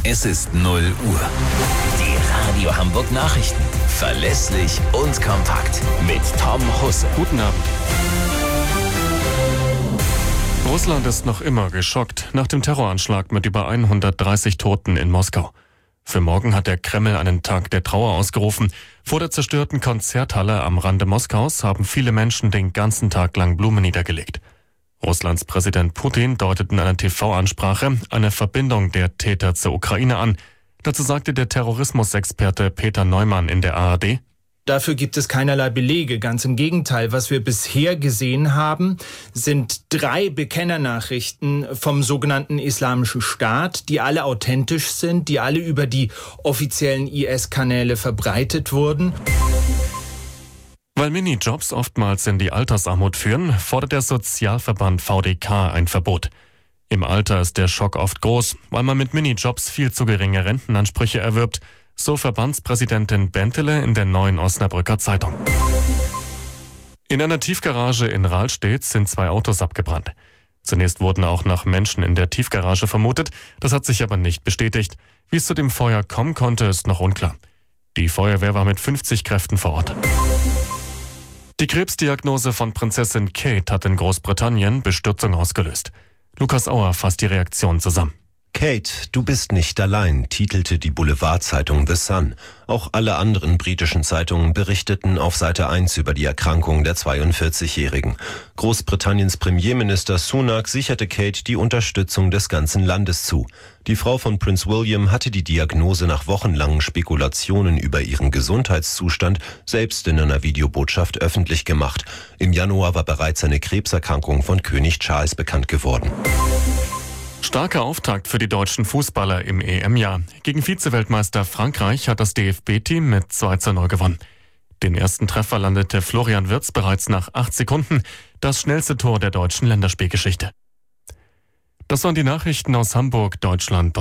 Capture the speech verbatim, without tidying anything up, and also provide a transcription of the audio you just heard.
Es ist null Uhr. Die Radio Hamburg Nachrichten. Verlässlich und kompakt. Mit Tom Husse. Guten Abend. Russland ist noch immer geschockt nach dem Terroranschlag mit über hundertdreißig Toten in Moskau. Für morgen hat der Kreml einen Tag der Trauer ausgerufen. Vor der zerstörten Konzerthalle am Rande Moskaus haben viele Menschen den ganzen Tag lang Blumen niedergelegt. Russlands Präsident Putin deutet in einer T V-Ansprache eine Verbindung der Täter zur Ukraine an. Dazu sagte der Terrorismusexperte Peter Neumann in der A R D: Dafür gibt es keinerlei Belege. Ganz im Gegenteil. Was wir bisher gesehen haben, sind drei Bekennernachrichten vom sogenannten Islamischen Staat, die alle authentisch sind, die alle über die offiziellen I S-Kanäle verbreitet wurden. Weil Minijobs oftmals in die Altersarmut führen, fordert der Sozialverband V D K ein Verbot. Im Alter ist der Schock oft groß, weil man mit Minijobs viel zu geringe Rentenansprüche erwirbt, so Verbandspräsidentin Bentele in der Neuen Osnabrücker Zeitung. In einer Tiefgarage in Rahlstedt sind zwei Autos abgebrannt. Zunächst wurden auch noch Menschen in der Tiefgarage vermutet, das hat sich aber nicht bestätigt. Wie es zu dem Feuer kommen konnte, ist noch unklar. Die Feuerwehr war mit fünfzig Kräften vor Ort. Die Krebsdiagnose von Prinzessin Kate hat in Großbritannien Bestürzung ausgelöst. Lukas Auer fasst die Reaktion zusammen. Kate, du bist nicht allein, titelte die Boulevardzeitung The Sun. Auch alle anderen britischen Zeitungen berichteten auf Seite eins über die Erkrankung der zweiundvierzigjährigen. Großbritanniens Premierminister Sunak sicherte Kate die Unterstützung des ganzen Landes zu. Die Frau von Prinz William hatte die Diagnose nach wochenlangen Spekulationen über ihren Gesundheitszustand selbst in einer Videobotschaft öffentlich gemacht. Im Januar war bereits eine Krebserkrankung von König Charles bekannt geworden. Starker Auftakt für die deutschen Fußballer im E M-Jahr. Gegen Vize-Weltmeister Frankreich hat das D F B-Team mit zwei zu null gewonnen. Den ersten Treffer landete Florian Wirtz bereits nach acht Sekunden, das schnellste Tor der deutschen Länderspielgeschichte. Das waren die Nachrichten aus Hamburg, Deutschland.